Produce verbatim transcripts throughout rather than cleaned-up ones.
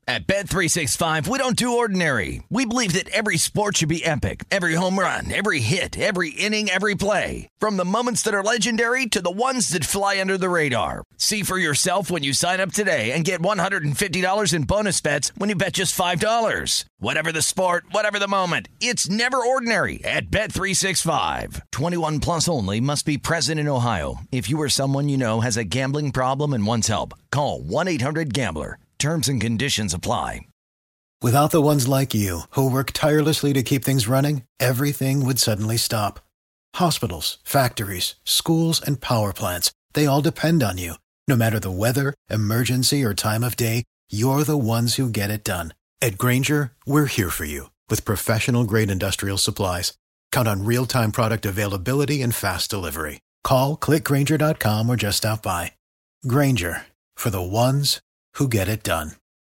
At Bet three sixty-five, we don't do ordinary. We believe that every sport should be epic. Every home run, every hit, every inning, every play. From the moments that are legendary to the ones that fly under the radar. See for yourself when you sign up today and get one hundred fifty dollars in bonus bets when you bet just five dollars. Whatever the sport, whatever the moment, it's never ordinary at Bet three sixty-five. twenty-one plus only. Must be present in Ohio. If you or someone you know has a gambling problem and wants help, call one eight hundred gambler. Terms and conditions apply. Without the ones like you, who work tirelessly to keep things running, everything would suddenly stop. Hospitals, factories, schools, and power plants, they all depend on you. No matter the weather, emergency, or time of day, you're the ones who get it done. At Grainger, we're here for you with professional-grade industrial supplies. Count on real-time product availability and fast delivery. Call, click Grainger dot com, or just stop by. Grainger, for the ones who get it done.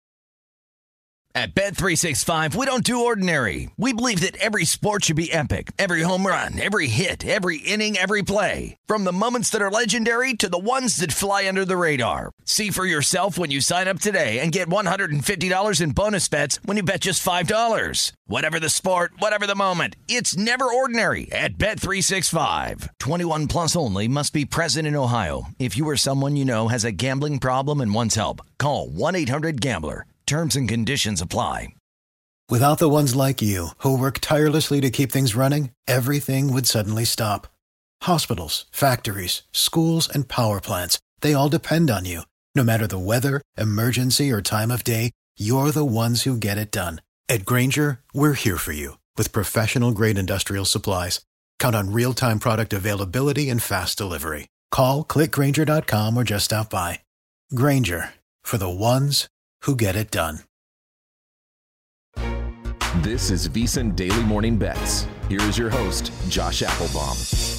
At Bet three sixty-five, we don't do ordinary. We believe that every sport should be epic. Every home run, every hit, every inning, every play. From the moments that are legendary to the ones that fly under the radar. See for yourself when you sign up today and get one hundred fifty dollars in bonus bets when you bet just five dollars. Whatever the sport, whatever the moment, it's never ordinary at Bet three sixty-five. twenty-one plus only. Must be present in Ohio. If you or someone you know has a gambling problem and wants help, call one eight hundred gambler. Terms and conditions apply. Without the ones like you, who work tirelessly to keep things running, everything would suddenly stop. Hospitals, factories, schools, and power plants, they all depend on you. No matter the weather, emergency, or time of day, you're the ones who get it done. At Grainger, we're here for you with professional-grade industrial supplies. Count on real-time product availability and fast delivery. Call, click Grainger dot com, or just stop by. Grainger, for the ones who get it done. This is VSiN Daily Morning Bets. Here is your host, Josh Applebaum.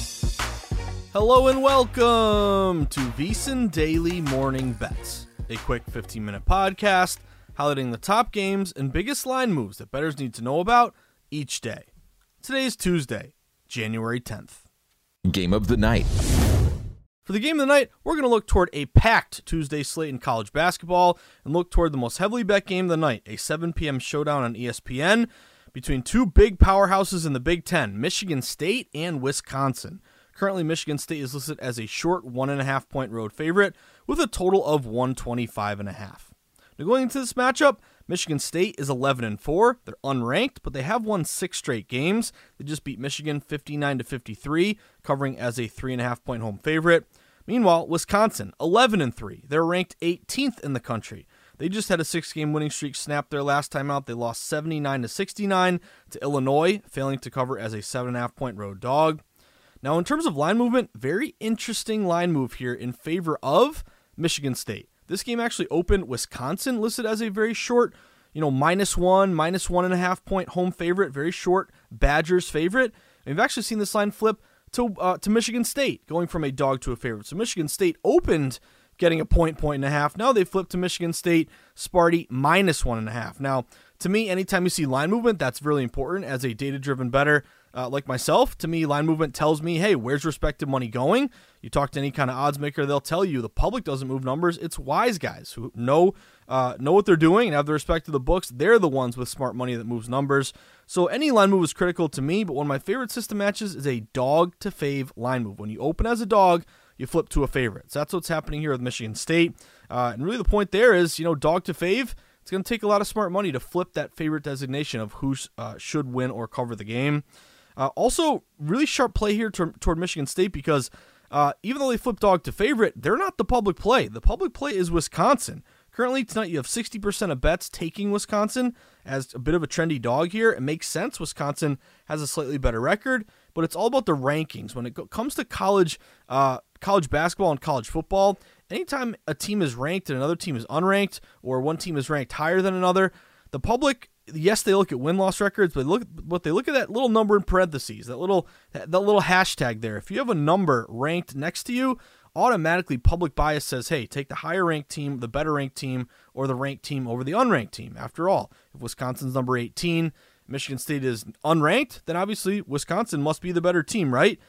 Hello and welcome to VSiN Daily Morning Bets, a quick fifteen-minute podcast highlighting the top games and biggest line moves that bettors need to know about each day. Today is Tuesday, January tenth. Game of the night. For the game of the night, we're going to look toward a packed Tuesday slate in college basketball and look toward the most heavily bet game of the night, a seven p.m. showdown on E S P N between two big powerhouses in the Big Ten, Michigan State and Wisconsin. Currently, Michigan State is listed as a short one and a half point road favorite with a total of one twenty-five and a half. Now going into this matchup, Michigan State is eleven and four. They're unranked, but they have won six straight games. They just beat Michigan fifty-nine to fifty-three, covering as a three and a half point home favorite. Meanwhile, Wisconsin, eleven and three. They're ranked eighteenth in the country. They just had a six-game winning streak snapped their last time out. They lost seventy-nine to sixty-nine to Illinois, failing to cover as a seven and a half point road dog. Now, in terms of line movement, very interesting line move here in favor of Michigan State. This game actually opened Wisconsin listed as a very short, you know, minus one, minus one and a half point home favorite, very short Badgers favorite. And we've actually seen this line flip to uh, to Michigan State, going from a dog to a favorite. So Michigan State opened getting a point, point and a half. Now they flipped to Michigan State, Sparty, minus one and a half. Now, to me, anytime you see line movement, that's really important as a data-driven bettor uh, like myself. To me, line movement tells me, hey, where's respective money going? You talk to any kind of odds maker, they'll tell you the public doesn't move numbers. It's wise guys who know uh, know what they're doing and have the respect to the books. They're the ones with smart money that moves numbers. So any line move is critical to me, but one of my favorite system matches is a dog to fave line move. When you open as a dog, you flip to a favorite. So that's what's happening here with Michigan State. Uh, and really the point there is, you know, dog to fave, it's going to take a lot of smart money to flip that favorite designation of who uh, should win or cover the game. Uh, also, really sharp play here to, toward Michigan State because uh, even though they flip dog to favorite, they're not the public play. The public play is Wisconsin. Currently, tonight you have sixty percent of bets taking Wisconsin as a bit of a trendy dog here. It makes sense. Wisconsin has a slightly better record, but it's all about the rankings. When it go- comes to college uh, college basketball and college football, anytime a team is ranked and another team is unranked, or one team is ranked higher than another, the public, yes, they look at win-loss records, but look, but they look at that little number in parentheses, that little that, that little hashtag there. If you have a number ranked next to you, automatically public bias says, hey, take the higher ranked team, the better ranked team, or the ranked team over the unranked team. After all, if Wisconsin's number eighteen, Michigan State is unranked, then obviously Wisconsin must be the better team, right?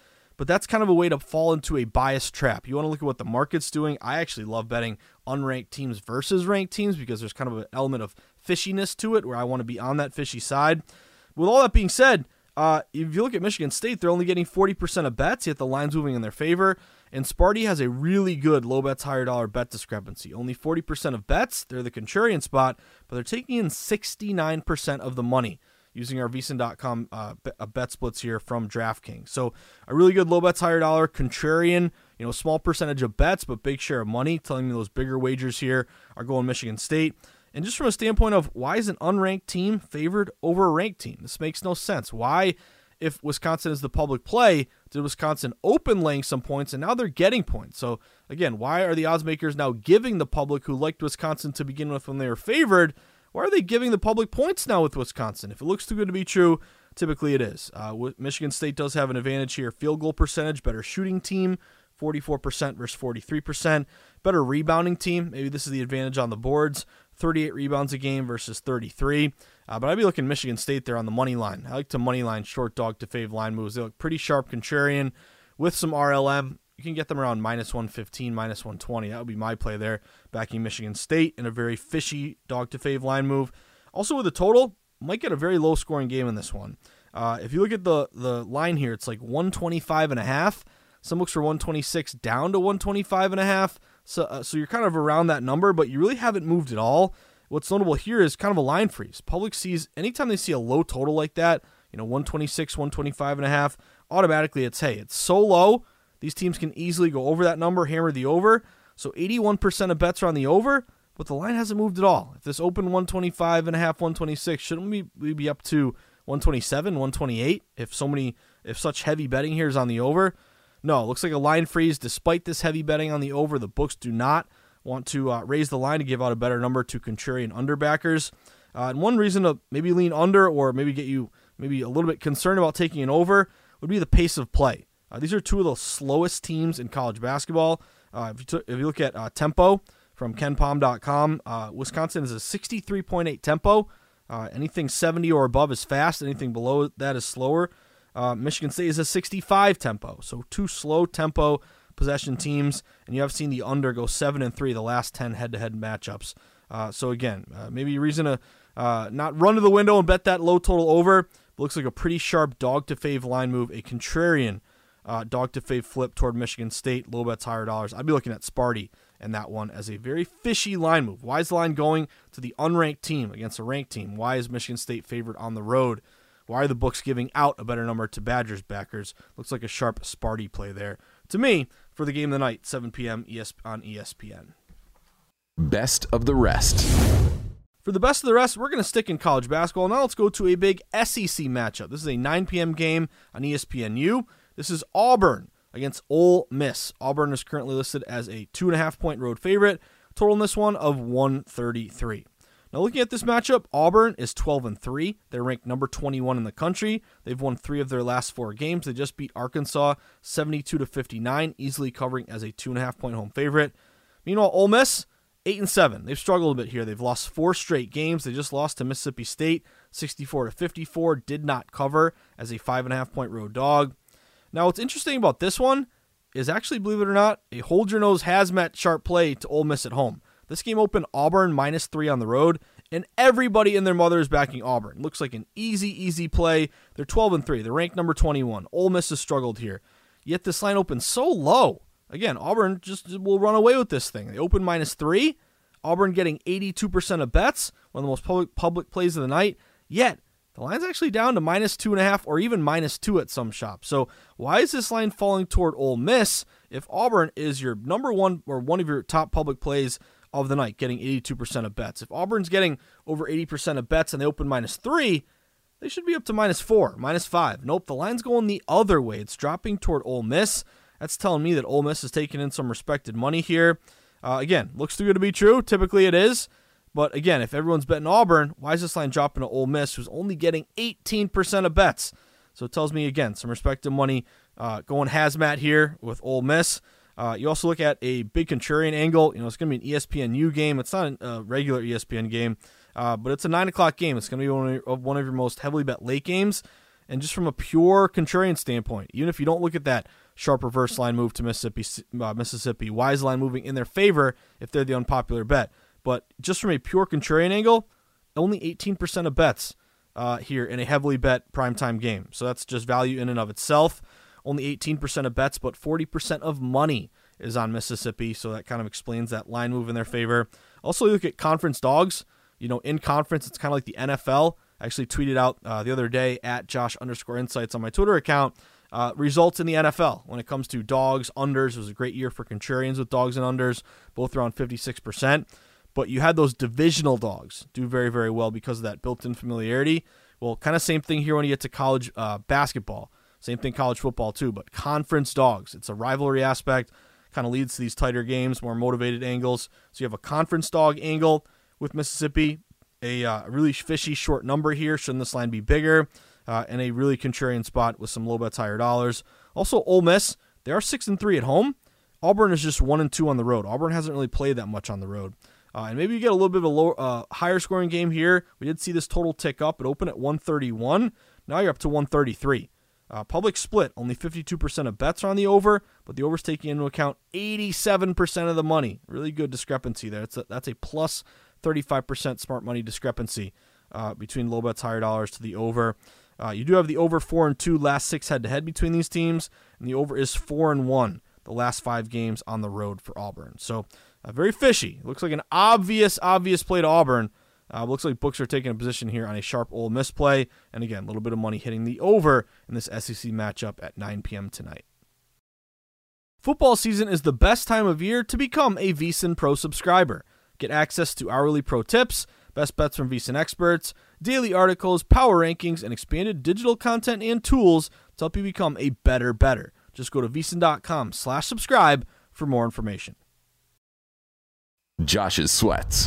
but that's kind of a way to fall into a bias trap. You want to look at what the market's doing. I actually love betting unranked teams versus ranked teams because there's kind of an element of fishiness to it where I want to be on that fishy side. With all that being said, uh, if you look at Michigan State, they're only getting forty percent of bets, yet the line's moving in their favor. And Sparty has a really good low bets, higher dollar bet discrepancy. Only forty percent of bets, they're the contrarian spot, but they're taking in sixty-nine percent of the money using our V S I N dot com uh, bet splits here from DraftKings. So a really good low bets, higher dollar, contrarian, you know, small percentage of bets, but big share of money, telling me those bigger wagers here are going Michigan State. And just from a standpoint of why is an unranked team favored over a ranked team? This makes no sense. Why, if Wisconsin is the public play, did Wisconsin open laying some points and now they're getting points? So again, why are the odds makers now giving the public who liked Wisconsin to begin with when they were favored? Why are they giving the public points now with Wisconsin? If it looks too good to be true, typically it is. Uh, Michigan State does have an advantage here. Field goal percentage, better shooting team, forty-four percent versus forty-three percent. Better rebounding team. Maybe this is the advantage on the boards. thirty-eight rebounds a game versus thirty-three. Uh, but I'd be looking Michigan State there on the money line. I like to money line short dog to fave line moves. They look pretty sharp contrarian with some R L M. You can get them around minus one fifteen, minus one twenty. That would be my play there, backing Michigan State in a very fishy dog to fave line move. Also with the total, might get a very low scoring game in this one. Uh, if you look at the, the line here, it's like one twenty-five and a half. Some books are one twenty-six down to one twenty-five and a half. So, uh, so you're kind of around that number, but you really haven't moved at all. What's notable here is kind of a line freeze. Public sees, anytime they see a low total like that, you know, one twenty-six, one twenty-five and a half, automatically it's, hey, it's so low. These teams can easily go over that number, hammer the over. So eighty-one percent of bets are on the over, but the line hasn't moved at all. If this opened one twenty-five and a half, one twenty-six, shouldn't we, we be up to one twenty-seven, one twenty-eight if so many, if such heavy betting here is on the over? No, it looks like a line freeze. Despite this heavy betting on the over, the books do not want to uh, raise the line to give out a better number to contrarian underbackers. Uh, and one reason to maybe lean under or maybe get you maybe a little bit concerned about taking an over would be the pace of play. Uh, these are two of the slowest teams in college basketball. Uh, if, you t- if you look at uh, tempo from ken pom dot com, uh, Wisconsin is a sixty-three point eight tempo. Uh, anything seventy or above is fast. Anything below that is slower. Uh, Michigan State is a sixty-five tempo. So two slow tempo possession teams, and you have seen the under go seven and three the last ten head-to-head matchups. Uh, so again, uh, maybe a reason to uh, not run to the window and bet that low total over. It looks like a pretty sharp dog to fave line move, a contrarian uh, dog to fave flip toward Michigan State, low bets, higher dollars. I'd be looking at Sparty and that one as a very fishy line move. Why is the line going to the unranked team against a ranked team? Why is Michigan State favored on the road? Why are the books giving out a better number to Badgers backers? Looks like a sharp Sparty play there. To me, for the game of the night, seven p.m. on E S P N. Best of the rest. For the best of the rest, we're going to stick in college basketball. Now let's go to a big S E C matchup. This is a nine p.m. game on E S P N U. This is Auburn against Ole Miss. Auburn is currently listed as a two and a half point road favorite. Total in this one of one thirty-three. Now looking at this matchup, Auburn is twelve and three. They're ranked number twenty-one in the country. They've won three of their last four games. They just beat Arkansas seventy-two to fifty-nine, easily covering as a two and a half point home favorite. Meanwhile, Ole Miss, eight and seven. They've struggled a bit here. They've lost four straight games. They just lost to Mississippi State sixty-four to fifty-four. Did not cover as a five and a half point road dog. Now, what's interesting about this one is actually, believe it or not, a hold your nose hazmat sharp play to Ole Miss at home. This game opened Auburn minus three on the road, and everybody and their mother is backing Auburn. Looks like an easy, easy play. They're twelve and three. They're ranked number twenty-one. Ole Miss has struggled here. Yet this line opened so low. Again, Auburn just will run away with this thing. They opened minus three. Auburn getting eighty-two percent of bets, one of the most public, public plays of the night. Yet, the line's actually down to minus two and a half or even minus two at some shops. So why is this line falling toward Ole Miss if Auburn is your number one or one of your top public plays of the night, getting eighty-two percent of bets? If Auburn's getting over eighty percent of bets and they open minus three, they should be up to minus four, minus five. Nope, the line's going the other way. It's dropping toward Ole Miss. That's telling me that Ole Miss is taking in some respected money here. Uh, again, looks too good to be true. Typically it is. But again, if everyone's betting Auburn, why is this line dropping to Ole Miss, who's only getting eighteen percent of bets? So it tells me, again, some respected money uh, going hazmat here with Ole Miss. Uh, you also look at a big contrarian angle. You know, it's going to be an E S P N U game. It's not a regular E S P N game, uh, but it's a nine o'clock game. It's going to be one of, one of your most heavily bet late games. And just from a pure contrarian standpoint, even if you don't look at that sharp reverse line move to Mississippi, uh, Mississippi, wise line moving in their favor if they're the unpopular bet. But just from a pure contrarian angle, only eighteen percent of bets uh, here in a heavily bet primetime game. So that's just value in and of itself. Only eighteen percent of bets, but forty percent of money is on Mississippi. So that kind of explains that line move in their favor. Also, you look at conference dogs. You know, in conference, it's kind of like the N F L. I actually tweeted out uh, the other day at Josh underscore insights on my Twitter account. Uh, results in the N F L when it comes to dogs, unders. It was a great year for contrarians with dogs and unders, both around fifty-six percent. But you had those divisional dogs do very, very well because of that built-in familiarity. Well, kind of same thing here when you get to college uh, basketball. Same thing college football too, but conference dogs. It's a rivalry aspect, kind of leads to these tighter games, more motivated angles. So you have a conference dog angle with Mississippi, a uh, really fishy short number here. Shouldn't this line be bigger? Uh, and a really contrarian spot with some low bets, higher dollars. Also, Ole Miss, they are six and three at home. Auburn is just one and two on the road. Auburn hasn't really played that much on the road. Uh, and maybe you get a little bit of a lower, uh, higher scoring game here. We did see this total tick up. It opened at one thirty-one. Now you're up to one thirty-three. Uh, public split, only fifty-two percent of bets are on the over, but the over's taking into account eighty-seven percent of the money. Really good discrepancy there. It's a, that's a plus thirty-five percent smart money discrepancy uh, between low bets, higher dollars to the over. Uh, you do have the over four and two last six head-to-head between these teams, and the over is four and one the last five games on the road for Auburn. So uh, very fishy. Looks like an obvious, obvious play to Auburn. Uh, looks like books are taking a position here on a sharp Ole Miss play. And again, a little bit of money hitting the over in this S E C matchup at nine p.m. tonight. Football season is the best time of year to become a VSiN Pro subscriber. Get access to hourly pro tips, best bets from VSiN experts, daily articles, power rankings, and expanded digital content and tools to help you become a better better. Just go to VSiN.com slash subscribe for more information. Josh's Sweats.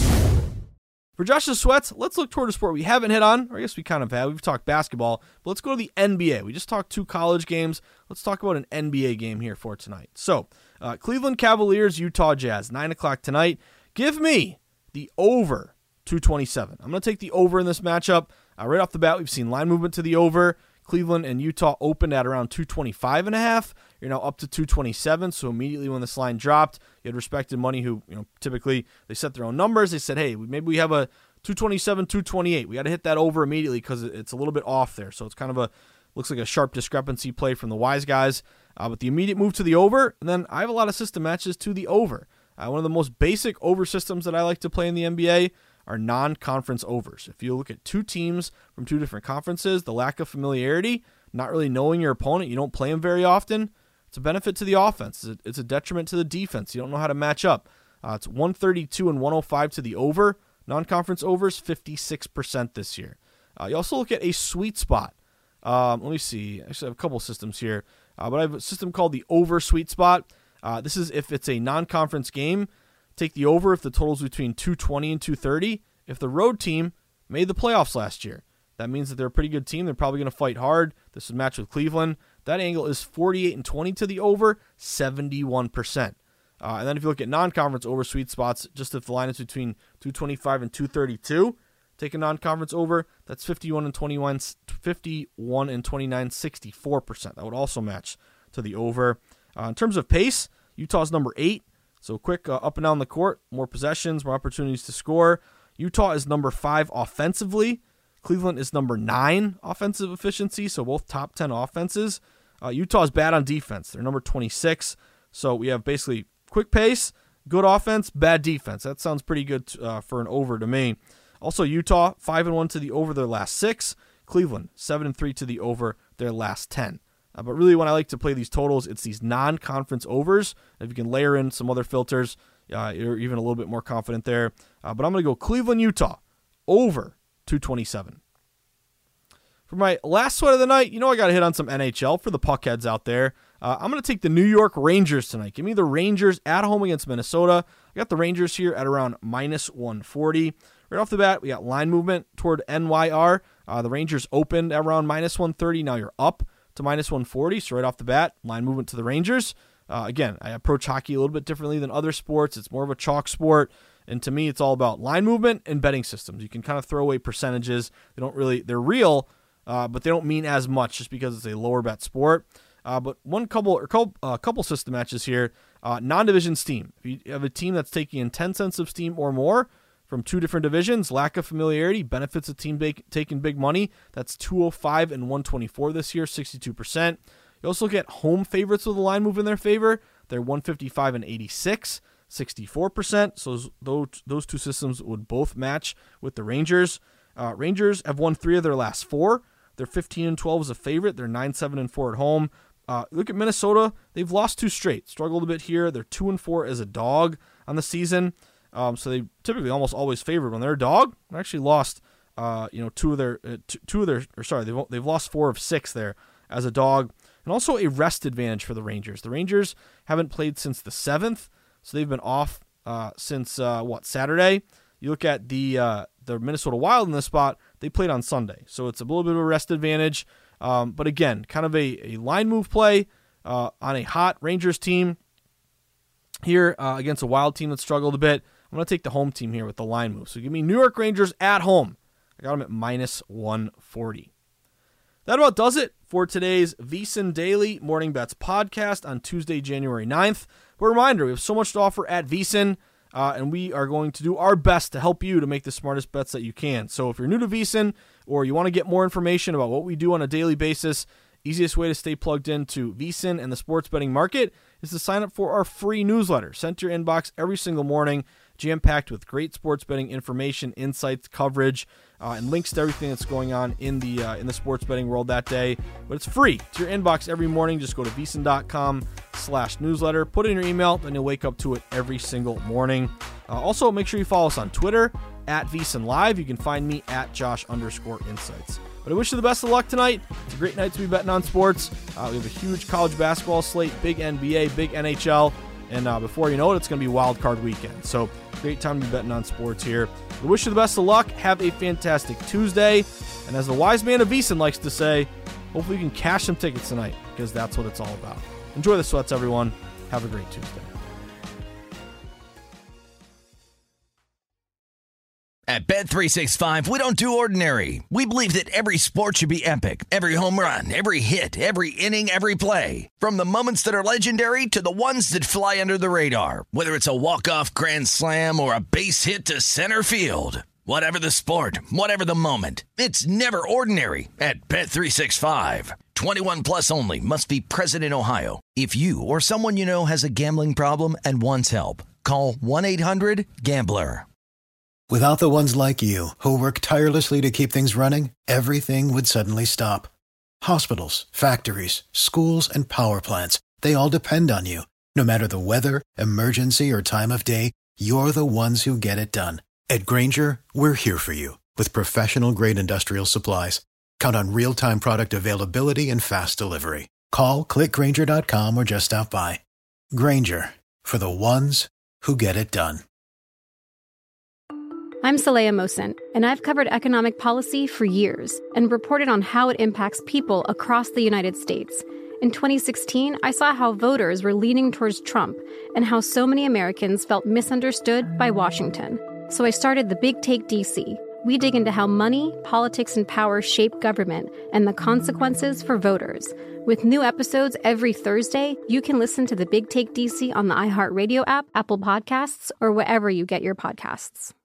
For Josh's Sweats, let's look toward a sport we haven't hit on, or I guess we kind of have. We've talked basketball, but let's go to the N B A. We just talked two college games. Let's talk about an N B A game here for tonight. So, uh, Cleveland Cavaliers, Utah Jazz, nine o'clock tonight. Give me the over two twenty-seven. I'm going to take the over in this matchup. Uh, right off the bat, we've seen line movement to the over. Cleveland and Utah opened at around two twenty-five and a half. You're now up to two twenty-seven. So immediately when this line dropped, you had respected money who, you know, typically they set their own numbers. They said, hey, maybe we have a two twenty-seven, two twenty-eight. We got to hit that over immediately because it's a little bit off there. So it's kind of a, looks like a sharp discrepancy play from the wise guys. Uh, but the immediate move to the over, and then I have a lot of system matches to the over. Uh, one of the most basic over systems that I like to play in the N B A are non-conference overs. If you look at two teams from two different conferences, the lack of familiarity, not really knowing your opponent, you don't play them very often, it's a benefit to the offense. It's a detriment to the defense. You don't know how to match up. Uh, it's one thirty-two and one oh five to the over. Non-conference overs, fifty-six percent this year. Uh, you also look at a sweet spot. Um, let me see. I actually have a couple systems here, uh, but I have a system called the over sweet spot. Uh, this is if it's a non-conference game. Take the over if the total's between two twenty and two thirty. If the road team made the playoffs last year, that means that they're a pretty good team. They're probably going to fight hard. This is match with Cleveland. That angle is forty-eight and twenty to the over, seventy-one percent. Uh, and then if you look at non-conference over sweet spots, just if the line is between two twenty-five and two thirty-two, take a non-conference over. That's fifty-one and twenty-one, fifty-one and twenty-nine, sixty-four percent. That would also match to the over. Uh, in terms of pace, Utah's number eight. So quick uh, up and down the court, more possessions, more opportunities to score. Utah is number five offensively. Cleveland is number nine offensive efficiency, so both top ten offenses. Uh, Utah is bad on defense. They're number twenty-six. So we have basically quick pace, good offense, bad defense. That sounds pretty good uh, for an over to me. Also, Utah, five and one to the over their last six. Cleveland, seven and three to the over their last ten. Uh, but really, when I like to play these totals, it's these non-conference overs. If you can layer in some other filters, uh, you're even a little bit more confident there. Uh, but I'm going to go Cleveland, Utah, over two twenty-seven. For my last sweat of the night, you know I got to hit on some N H L for the puckheads out there. Uh, I'm going to take the New York Rangers tonight. Give me the Rangers at home against Minnesota. I got the Rangers here at around minus one forty. Right off the bat, we got line movement toward N Y R. Uh, the Rangers opened at around minus one thirty. Now you're up to minus one forty, so right off the bat, line movement to the Rangers. Uh, again, I approach hockey a little bit differently than other sports. It's more of a chalk sport, and to me, it's all about line movement and betting systems. You can kind of throw away percentages. They don't really, they're real, uh, but they don't mean as much just because it's a lower bet sport. Uh, but one couple or couple, uh, couple system matches here, uh, non-division steam. If you have a team that's taking in ten cents of steam or more from two different divisions, lack of familiarity benefits a team bake, taking big money. That's two oh five and one twenty-four this year, sixty-two percent. You also get home favorites with a line move in their favor. They're one fifty-five and eighty-six, sixty-four percent. So those, those two systems would both match with the Rangers. Uh, Rangers have won three of their last four. They're fifteen and twelve as a favorite. They're nine seven and four at home. Uh, look at Minnesota. They've lost two straight. Struggled a bit here. They're two and four as a dog on the season. Um, so they typically almost always favored when they're a dog. They actually lost, uh, you know, two of their uh, two, two of their. Or sorry, they've they've lost four of six there as a dog, and also a rest advantage for the Rangers. The Rangers haven't played since the seventh, so they've been off uh, since uh, what Saturday. You look at the uh, the Minnesota Wild in this spot. They played on Sunday, so it's a little bit of a rest advantage. Um, but again, kind of a, a line move play uh, on a hot Rangers team here uh, against a Wild team that struggled a bit. I'm going to take the home team here with the line move. So give me New York Rangers at home. I got them at minus one forty. That about does it for today's VSiN Daily Morning Bets podcast on Tuesday, January ninth. But a reminder, we have so much to offer at VSiN. Uh, and we are going to do our best to help you to make the smartest bets that you can. So if you're new to VSiN or you want to get more information about what we do on a daily basis, easiest way to stay plugged into VSiN and the sports betting market is to sign up for our free newsletter sent to your inbox every single morning, jam-packed with great sports betting information, insights, coverage, uh, and links to everything that's going on in the uh, in the sports betting world that day. But it's free to your inbox every morning. Just go to VSiN.com slash newsletter, put it in your email, and you'll wake up to it every single morning. Uh, also, make sure you follow us on Twitter at VSiN Live. You can find me at Josh underscore Insights. But I wish you the best of luck tonight. It's a great night to be betting on sports. Uh, we have a huge college basketball slate, big N B A, big N H L, and uh, before you know it, it's going to be wild card weekend. So great time to be betting on sports here. I wish you the best of luck. Have a fantastic Tuesday. And as the wise man of VSiN likes to say, hopefully you can cash some tickets tonight because that's what it's all about. Enjoy the sweats, everyone. Have a great Tuesday. At Bet three sixty-five, we don't do ordinary. We believe that every sport should be epic. Every home run, every hit, every inning, every play. From the moments that are legendary to the ones that fly under the radar. Whether it's a walk-off grand slam or a base hit to center field. Whatever the sport, whatever the moment. It's never ordinary at Bet three sixty-five. twenty-one plus only. Must be present in Ohio. If you or someone you know has a gambling problem and wants help, call one eight hundred gambler. Without the ones like you, who work tirelessly to keep things running, everything would suddenly stop. Hospitals, factories, schools, and power plants, they all depend on you. No matter the weather, emergency, or time of day, you're the ones who get it done. At Grainger, we're here for you with professional-grade industrial supplies. Count on real-time product availability and fast delivery. Call, click Grainger dot com, or just stop by. Grainger, for the ones who get it done. I'm Saleha Mohsin, and I've covered economic policy for years and reported on how it impacts people across the United States. In twenty sixteen, I saw how voters were leaning towards Trump and how so many Americans felt misunderstood by Washington. So I started The Big Take D C. We dig into how money, politics, and power shape government and the consequences for voters. With new episodes every Thursday, you can listen to The Big Take D C on the iHeartRadio app, Apple Podcasts, or wherever you get your podcasts.